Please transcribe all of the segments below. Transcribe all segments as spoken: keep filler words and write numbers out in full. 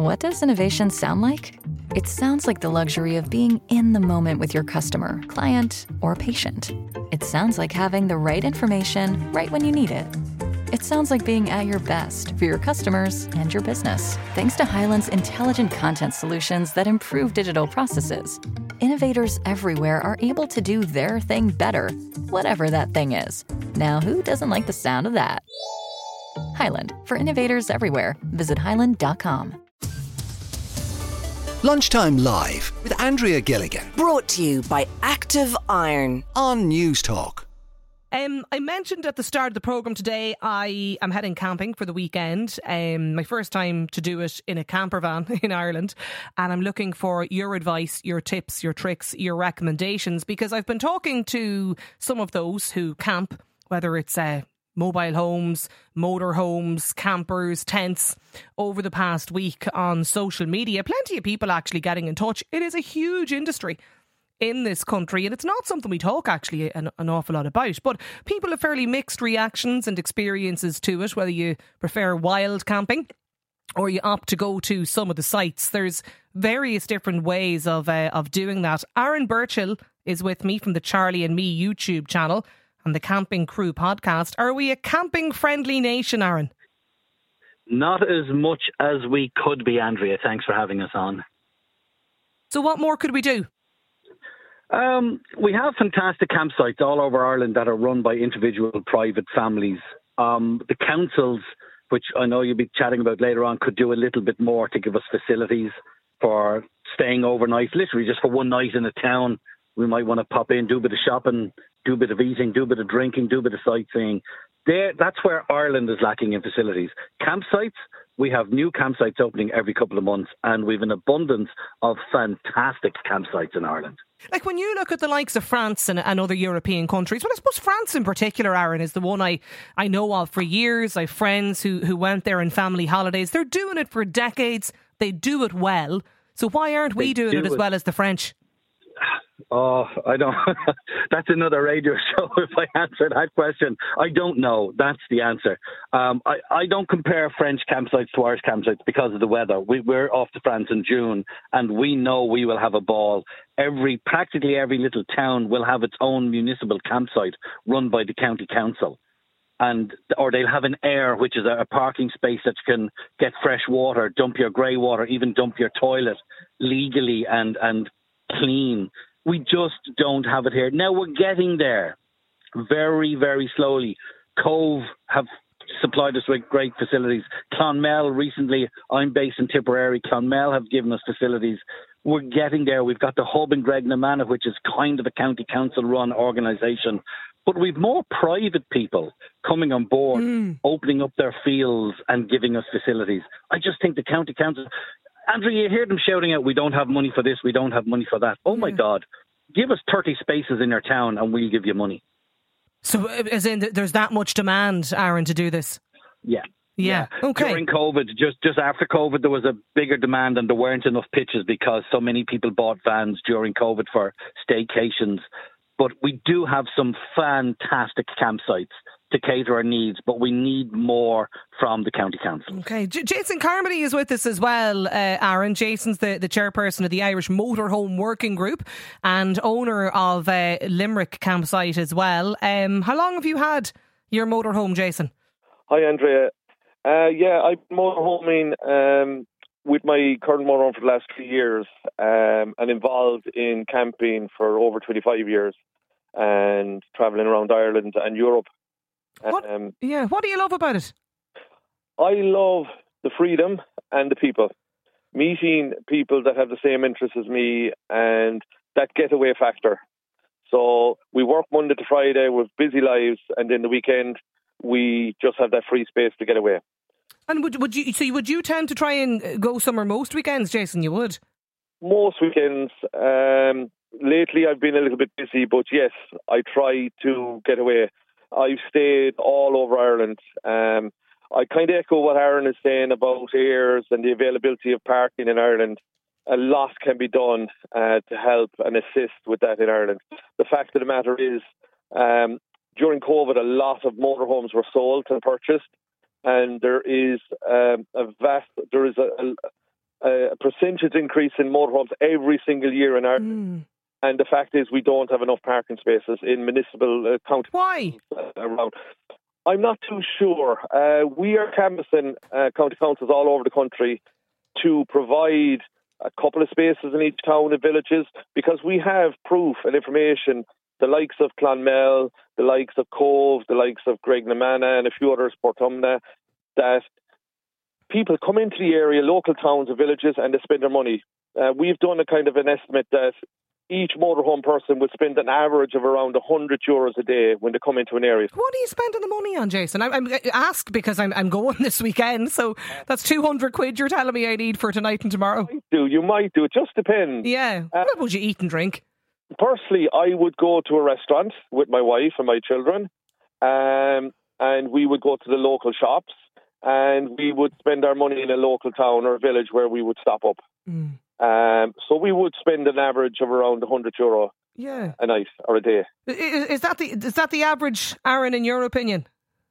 What does innovation sound like? It sounds like the luxury of being in the moment with your customer, client, or patient. It sounds like having the right information right when you need it. It sounds like being at your best for your customers and your business. Thanks to Hyland's intelligent content solutions that improve digital processes, innovators everywhere are able to do their thing better, whatever that thing is. Now, who doesn't like the sound of that? Hyland, for innovators everywhere. Visit hyland dot com. Lunchtime Live with Andrea Gilligan. Brought to you by Active Iron on News Talk. Um, I mentioned at the start of the programme today I am heading camping for the weekend. Um, my first time to do it in a camper van in Ireland. And I'm looking for your advice, your tips, your tricks, your recommendations, because I've been talking to some of those who camp, whether it's uh, mobile homes, motor homes, campers, tents, over the past week on social media. Plenty of people actually getting in touch. It is a huge industry in this country, and it's not something we talk actually an, an awful lot about, but people have fairly mixed reactions and experiences to it, whether you prefer wild camping or you opt to go to some of the sites. There's various different ways of uh, of doing that. Aaron Burchill is with me from the Charlie and Me YouTube channel and the Camping Crew podcast. Are we a camping friendly nation, Aaron? Not as much as we could be, Andrea. Thanks for having us on. So what more could we do? Um, we have fantastic campsites all over Ireland that are run by individual private families. Um, the councils, which I know you'll be chatting about later on, could do a little bit more to give us facilities for staying overnight, literally just for one night in a town. We might want to pop in, do a bit of shopping, do a bit of eating, do a bit of drinking, do a bit of sightseeing. There, that's where Ireland is lacking in facilities. Campsites, we have new campsites opening every couple of months, and we have an abundance of fantastic campsites in Ireland. Like when you look at the likes of France and, and other European countries, well, I suppose France in particular, Aaron, is the one I, I know of for years. I have friends who, who went there on family holidays. They're doing it for decades. They do it well. So why aren't we they doing do it as it. well as the French? Oh, I don't. That's another radio show if I answer that question. I don't know. That's the answer. Um, I, I don't compare French campsites to Irish campsites because of the weather. We, we're off to France in June, and we know we will have a ball. Every practically every little town will have its own municipal campsite run by the county council. And or they'll have an air, which is a, a parking space that you can get fresh water, dump your grey water, even dump your toilet legally and, and clean. We just don't have it here. Now we're getting there very, very slowly. Cove have supplied us with great facilities. Clonmel recently, I'm based in Tipperary, Clonmel have given us facilities. We're getting there. We've got the hub in Gregnamanagh, which is kind of a county council run organisation. But we've more private people coming on board, mm. opening up their fields and giving us facilities. I just think the county council... Andrew, you hear them shouting out, we don't have money for this, we don't have money for that. Oh, my God. Give us thirty spaces in your town and we'll give you money. So, as in, there's that much demand, Aaron, to do this? Yeah. Yeah. yeah. Okay. During COVID, just, just after COVID, there was a bigger demand and there weren't enough pitches because so many people bought vans during COVID for staycations. But we do have some fantastic campsites to cater our needs, but we need more from the county council. Okay, J- Jason Carmody is with us as well, uh, Aaron. Jason's the, the chairperson of the Irish Motorhome Working Group and owner of uh, Limerick Campsite as well. Um, how long have you had your motorhome, Jason? Hi, Andrea. Uh, yeah, I've been motorhoming um, with my current motorhome for the last few years um, and involved in camping for over twenty-five years and travelling around Ireland and Europe. What, um, yeah, what do you love about it? I love the freedom and the people. Meeting people that have the same interests as me and that getaway factor. So we work Monday to Friday with busy lives, and then the weekend we just have that free space to get away. And would would you so would you tend to try and go somewhere most weekends, Jason? You would? Most weekends. Um, lately I've been a little bit busy, but yes, I try to get away. I've stayed all over Ireland. Um, I kind of echo what Aaron is saying about airs and the availability of parking in Ireland. A lot can be done uh, to help and assist with that in Ireland. The fact of the matter is, um, during COVID, a lot of motorhomes were sold and purchased, and there is um, a vast, there is a, a percentage increase in motorhomes every single year in Ireland. Mm. And the fact is we don't have enough parking spaces in municipal uh, county. Why? Around. I'm not too sure. Uh, we are canvassing uh, county councils all over the country to provide a couple of spaces in each town and villages, because we have proof and information, the likes of Clonmel, the likes of Cove, the likes of Graignamanagh and a few others, Portumna, that people come into the area, local towns and villages, and they spend their money. Uh, we've done a kind of an estimate that each motorhome person would spend an average of around one hundred euros a day when they come into an area. What are you spending the money on, Jason? I, I'm ask because I'm I'm going this weekend, so that's two hundred quid you're telling me I need for tonight and tomorrow. You might do, you might do. It just depends. Yeah. Uh, what would you eat and drink? Personally, I would go to a restaurant with my wife and my children, um, and we would go to the local shops, and we would spend our money in a local town or village where we would stop up. Mm. Um, so we would spend an average of around one hundred euro yeah. a night or a day. Is, is that the is that the average, Aaron, in your opinion?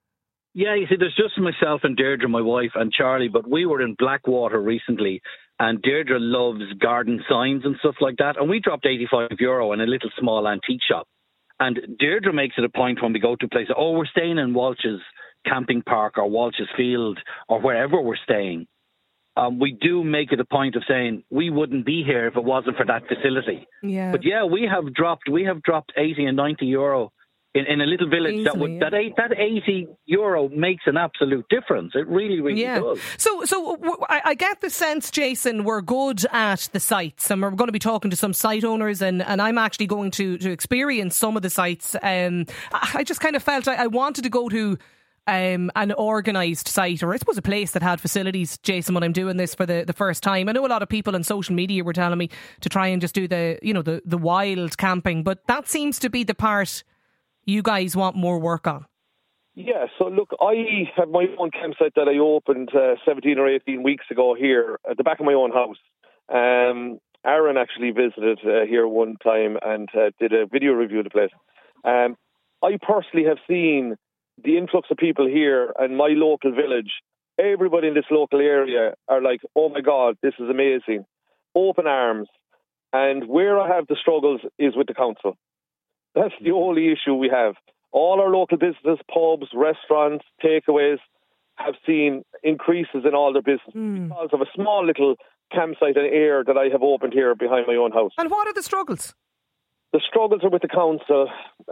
Yeah, you see, there's just myself and Deirdre, my wife, and Charlie, but we were in Blackwater recently, and Deirdre loves garden signs and stuff like that, and we dropped eighty-five euro in a little small antique shop. And Deirdre makes it a point when we go to a place, oh, we're staying in Walsh's camping park or Walsh's field or wherever we're staying. Um, we do make it a point of saying we wouldn't be here if it wasn't for that facility. Yeah. But yeah, we have dropped we have dropped eighty and ninety euro in, in a little village. Easily, that would yeah. that eight, that eighty euro makes an absolute difference. It really, really yeah. does. So, so w- I, I get the sense, Jason, we're good at the sites, and we're going to be talking to some site owners, and, and I'm actually going to to experience some of the sites. Um, I, I just kind of felt I, I wanted to go to. Um, an organised site, or I suppose a place that had facilities, Jason, when I'm doing this for the, the first time. I know a lot of people on social media were telling me to try and just do the, you know, the, the wild camping, but that seems to be the part you guys want more work on. Yeah, so look, I have my own campsite that I opened uh, seventeen or eighteen weeks ago here at the back of my own house. Um, Aaron actually visited uh, here one time and uh, did a video review of the place. Um, I personally have seen the influx of people here and my local village. Everybody in this local area are like, oh my God, this is amazing. Open arms. And where I have the struggles is with the council. That's the only issue we have. All our local businesses, pubs, restaurants, takeaways have seen increases in all their business mm. because of a small little campsite and air that I have opened here behind my own house. And what are the struggles? The struggles are with the council.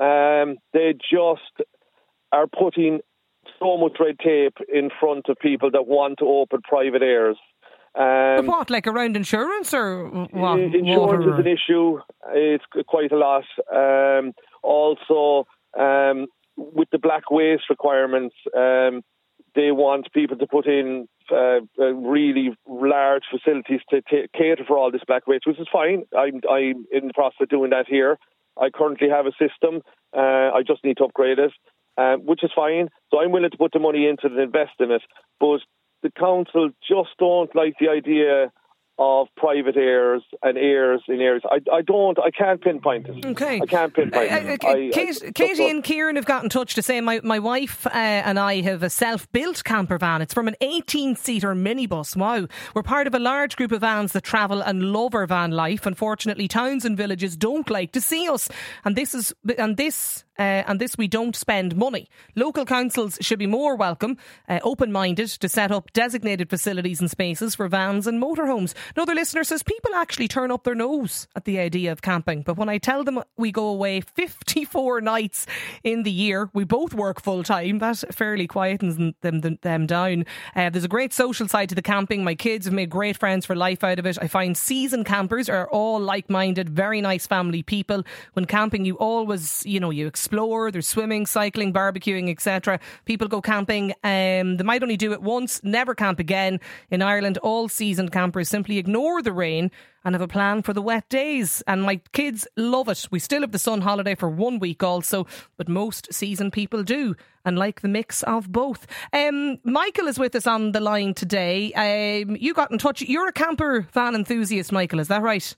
Um, they just are putting so much red tape in front of people that want to open private airs. Um, what, like around insurance or what? Insurance Water? is an issue. It's quite a lot. Um, also, um, with the black waste requirements, um, they want people to put in uh, uh, really large facilities to t- cater for all this black waste, which is fine. I'm, I'm in the process of doing that here. I currently have a system. Uh, I just need to upgrade it. Um, which is fine. So I'm willing to put the money into it and invest in it. But the council just don't like the idea of private airs and airs in areas. I, I don't, I can't pinpoint it. Okay. I can't pinpoint uh, it. uh, I, Kate, I, Katie and Kieran have got in touch to say my, my wife uh, and I have a self-built camper van. It's from an eighteen-seater minibus. Wow. We're part of a large group of vans that travel and love our van life. Unfortunately, towns and villages don't like to see us. And this is, and this... Uh, and this we don't spend money. Local councils should be more welcome, uh, open-minded to set up designated facilities and spaces for vans and motorhomes. Another listener says people actually turn up their nose at the idea of camping, but when I tell them we go away fifty-four nights in the year, we both work full-time, that fairly quietens them, them, them down. Uh, there's a great social side to the camping. My kids have made great friends for life out of it. I find season campers are all like-minded, very nice family people. When camping, you always, you know, you explore. There's swimming, cycling, barbecuing, et cetera. People go camping. Um, they might only do it once, never camp again. In Ireland, all seasoned campers simply ignore the rain and have a plan for the wet days. And my kids love it. We still have the sun holiday for one week also, but most seasoned people do and like the mix of both. Um, Michael is with us on the line today. Um, you got in touch. You're a camper van enthusiast, Michael, is that right?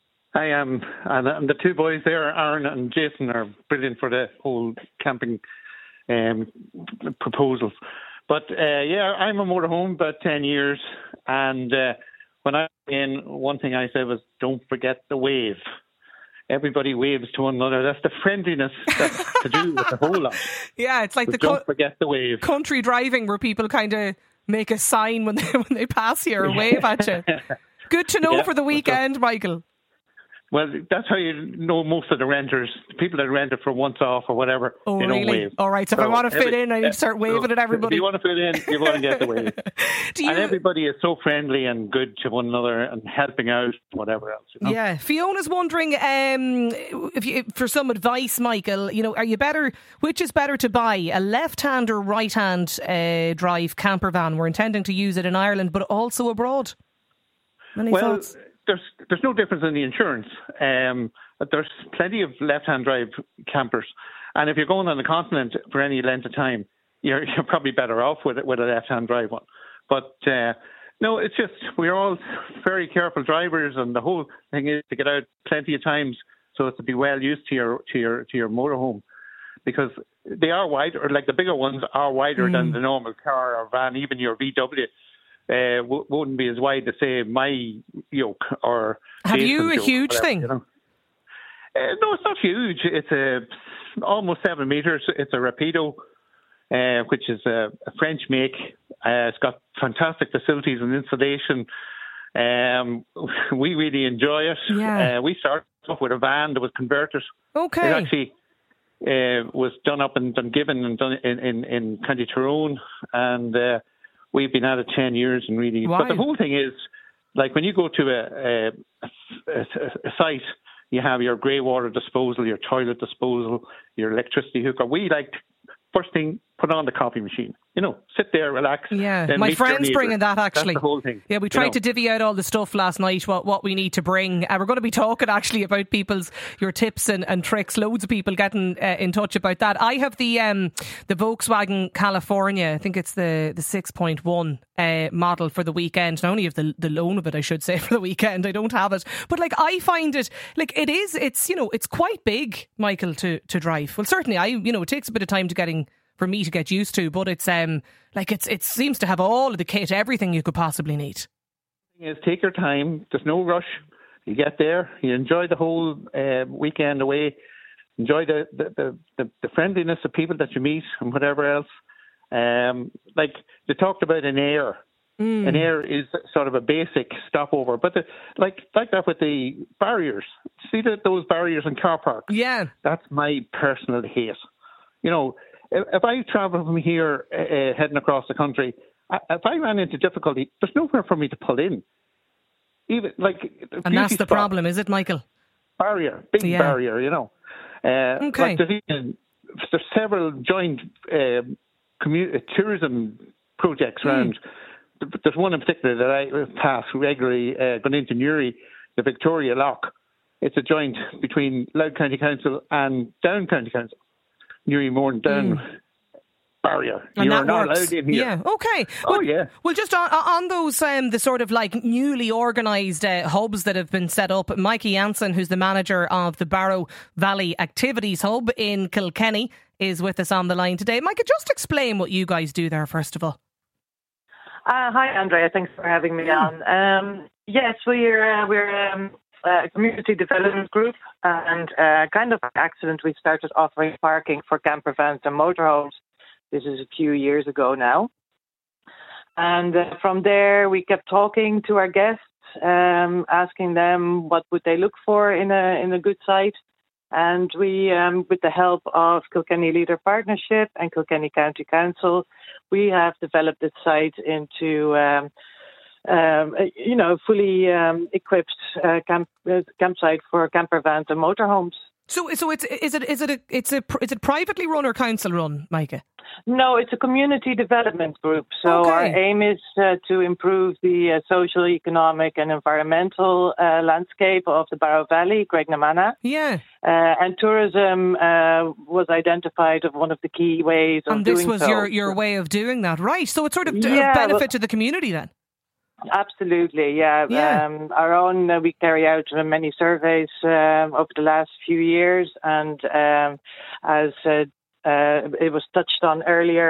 I am, and, and the two boys there, Aaron and Jason, are brilliant for the whole camping um, proposals. But uh, yeah, I'm a motorhome about ten years, and uh, when I in, one thing I said was, don't forget the wave. Everybody waves to one another. That's the friendliness that's to do with the whole lot. Yeah, it's like but the don't co- forget the wave. Country driving where people kind of make a sign when they when they pass you or wave at you. Good to know yeah, for the weekend, Michael. Well, that's how you know most of the renters, people that rent it for once off or whatever, oh, they really? don't wave. All right, so, so if I want to fit every, in, I need to start waving so at everybody. If you want to fit in, you want to get the wave. Do you... And everybody is so friendly and good to one another and helping out, whatever else. You know? Yeah, Fiona's wondering um, if you, for some advice, Michael. You know, are you better? Which is better to buy, a left-hand or right-hand uh, drive camper van? We're intending to use it in Ireland, but also abroad. Any well, thoughts? there's there's no difference in the insurance. Um, but there's plenty of left-hand drive campers, and if you're going on the continent for any length of time, you're you're probably better off with it with a left-hand drive one. But uh, no, it's just we're all very careful drivers, and the whole thing is to get out plenty of times so as to be well used to your to your to your motorhome, because they are wider. Like the bigger ones are wider mm. than the normal car or van. Even your V W uh, w- wouldn't be as wide as say my yoke or. Have you a huge whatever, thing? You know? Uh, no, it's not huge. It's a almost seven meters. It's a Rapido, uh, which is a, a French make. Uh, it's got fantastic facilities and installation. Um, we really enjoy it. Yeah. Uh, we started off with a van that was converted. Okay. It actually uh, was done up in Dungiven and done in, in, in County Tyrone, and uh, we've been at it ten years and really. Wow. But the whole thing is, like when you go to a, a, a, a site, you have your grey water disposal, your toilet disposal, your electricity hookup. We like, first thing, put on the coffee machine. You know, sit there, relax. Yeah, then my friend's bringing that actually. That's the whole thing. Yeah, we tried you know. to divvy out all the stuff last night, what what we need to bring. Uh, we're going to be talking actually about people's, your tips and, and tricks. Loads of people getting uh, in touch about that. I have the um, the Volkswagen California, I think it's the, the six point one uh, model for the weekend. I only have the, the loan of it, I should say, for the weekend. I don't have it. But like, I find it, like it is, it's, you know, it's quite big, Michael, to, to drive. Well, certainly, I you know, it takes a bit of time to getting... for me to get used to, but it's um like it's it seems to have all of the kit, everything you could possibly need. The thing is, take your time. There's no rush. You get there, you enjoy the whole uh, weekend away, enjoy the the, the the the friendliness of people that you meet and whatever else. Um, like they talked about an Air. Mm. An Air is sort of a basic stopover, but the, like like that with the barriers. See that those barriers in car parks? Yeah, that's my personal hate. You know. If I travel from here uh, heading across the country, if I ran into difficulty, there's nowhere for me to pull in. Even like, and that's the spot, problem, is it, Michael? Barrier, big yeah. barrier, you know. Uh, okay. Like there's, even, there's several joint uh, commu- tourism projects around. Mm. There's one in particular that I pass regularly, uh, going into Newry, the Victoria Lock. It's a joint between Louth County Council and Down County Council. Newry Mourne Down mm. barrier. And You're that not works. allowed in here. Yeah, okay. Oh, well, yeah. Well, just on, on those, um, the sort of like newly organised uh, hubs that have been set up, Mikey Jansen, who's the manager of the Barrow Valley Activities Hub in Kilkenny, is with us on the line today. Mikey, just explain what you guys do there, first of all. Uh, hi, Andrea. Thanks for having me on. Um, yes, we're, uh, we're um, a community development group, and uh, kind of by accident we started offering parking for camper vans and motorhomes. This is a few years ago now. And uh, from there we kept talking to our guests, um, asking them what would they look for in a in a good site. And we, um, with the help of Kilkenny Leader Partnership and Kilkenny County Council, we have developed this site into um, Um, you know, fully um, equipped uh, camp uh, campsite for camper vans and motorhomes. So, so it's is it is it a it's a is it privately run or council run, Micah? No, it's a community development group. So okay. Our aim is uh, to improve the uh, social, economic, and environmental uh, landscape of the Barrow Valley, Graignamanagh. Yeah, uh, and tourism uh, was identified as one of the key ways of doing so. And this was so. your your way of doing that, right? So it's sort of yeah, a benefit well, to the community then. Absolutely, yeah. yeah. Um, our own, uh, we carry out uh, many surveys um, over the last few years, and um, as uh, uh, it was touched on earlier, like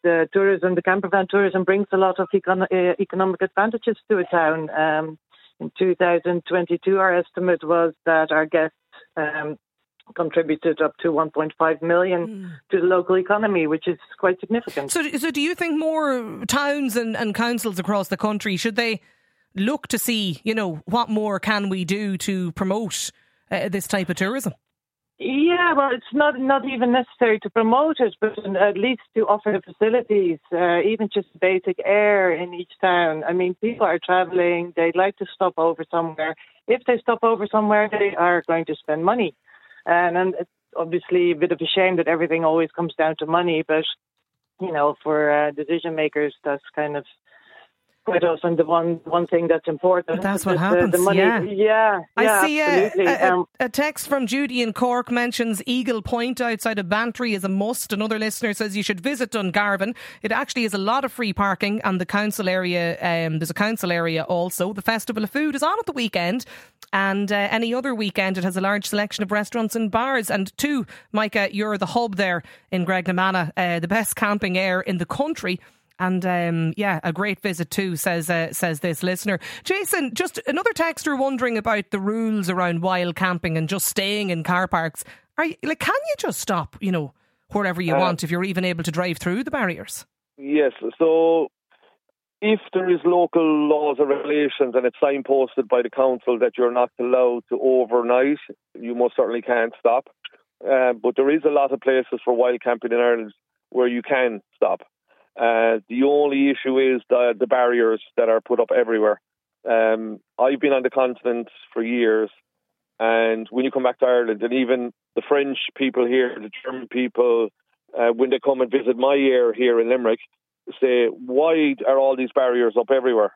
the tourism, the camper van tourism brings a lot of econ- uh, economic advantages to a town. Um, in two thousand twenty-two, our estimate was that our guests um, contributed up to one point five million mm. to the local economy, which is quite significant. So, so do you think more towns and, and councils across the country, should they look to see, you know, what more can we do to promote uh, this type of tourism? Yeah, well, it's not not even necessary to promote it, but at least to offer the facilities, uh, even just basic air in each town. I mean, people are travelling, they'd like to stop over somewhere. If they stop over somewhere, they are going to spend money. And, and it's obviously a bit of a shame that everything always comes down to money, but, you know, for uh, decision makers, that's kind of quite often the one one thing that's important. But that's what the, happens, the money. yeah. Yeah, I yeah, see absolutely. a, a, um, a text from Judy in Cork mentions Eagle Point outside of Bantry is a must. Another listener says you should visit Dungarvan. It actually is a lot of free parking, and the council area, um, there's a council area also. The Festival of Food is on at the weekend, and uh, any other weekend it has a large selection of restaurants and bars. And two, Micah, you're the hub there in Gregnamanagh, uh, the best camping air in the country. And um, yeah, a great visit too, says uh, says this listener. Jason, just another texter wondering about the rules around wild camping and just staying in car parks. Are you, like, can you just stop, you know, wherever you uh, want if you're even able to drive through the barriers? Yes. So if there is local laws or regulations and it's signposted by the council that you're not allowed to overnight, you most certainly can't stop. Uh, but there is a lot of places for wild camping in Ireland where you can stop. Uh, the only issue is the, the barriers that are put up everywhere. Um, I've been on the continent for years, and when you come back to Ireland, and even the French people here, the German people, uh, when they come and visit my area here in Limerick, say, why are all these barriers up everywhere?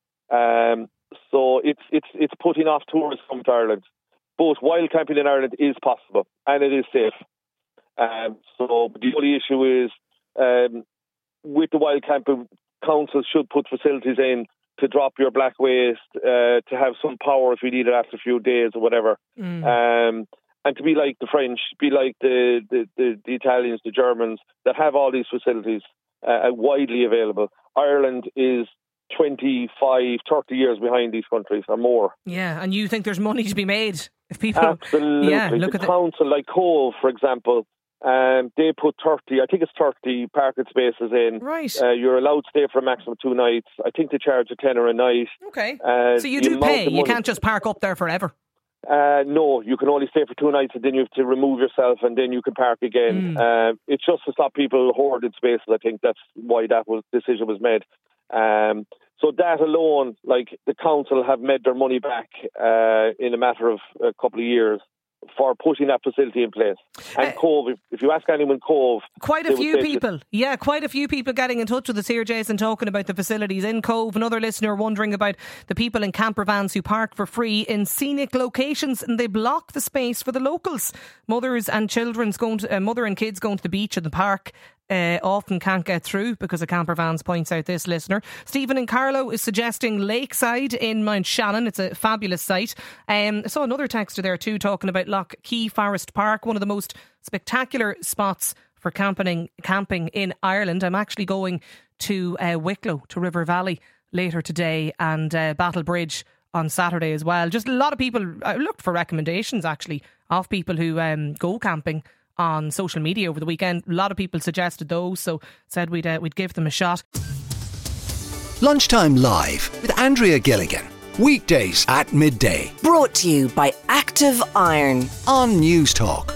Um, so it's it's it's putting off tourists coming to Ireland. But wild camping in Ireland is possible, and it is safe. Um, so the only issue is, um, with the wild camping, councils should put facilities in to drop your black waste, uh, to have some power if you need it after a few days or whatever. Mm. Um, and to be like the French, be like the, the, the, the Italians, the Germans, that have all these facilities uh, widely available. Ireland is twenty-five, thirty years behind these countries or more. Yeah, and you think there's money to be made if people... Absolutely. Yeah, look the at council, like Cove, for example, Um, they put thirty, I think it's thirty parking spaces in. Right. Uh, you're allowed to stay for a maximum of two nights. I think they charge a tenner a night. Okay. Uh, so you do pay. You can't just park up there forever. Uh, no, you can only stay for two nights and then you have to remove yourself and then you can park again. Mm. Uh, it's just to stop people hoarding spaces. I think that's why that was, decision was made. Um, so that alone, like the council have made their money back uh, in a matter of a couple of years for putting that facility in place. And uh, Cove, if, if you ask anyone Cove... Quite a few people, yeah, quite a few people getting in touch with us here, Jason, talking about the facilities in Cove. Another listener wondering about the people in camper vans who park for free in scenic locations and they block the space for the locals. Mothers and children's going to, uh, mother and kids going to the beach and the park Uh, often can't get through because of camper vans, points out this listener. Stephen in Carlow is suggesting Lakeside in Mount Shannon. It's a fabulous site. Um, I saw another texter there too talking about Lough Key Forest Park, one of the most spectacular spots for camping camping in Ireland. I'm actually going to uh, Wicklow, to River Valley later today, and uh, Battle Bridge on Saturday as well. Just a lot of people, I looked for recommendations actually of people who um, go camping on social media over the weekend. A lot of people suggested those, so said we'd uh, we'd give them a shot. Lunchtime Live with Andrea Gilligan. Weekdays at midday. Brought to you by Active Iron On News Talk.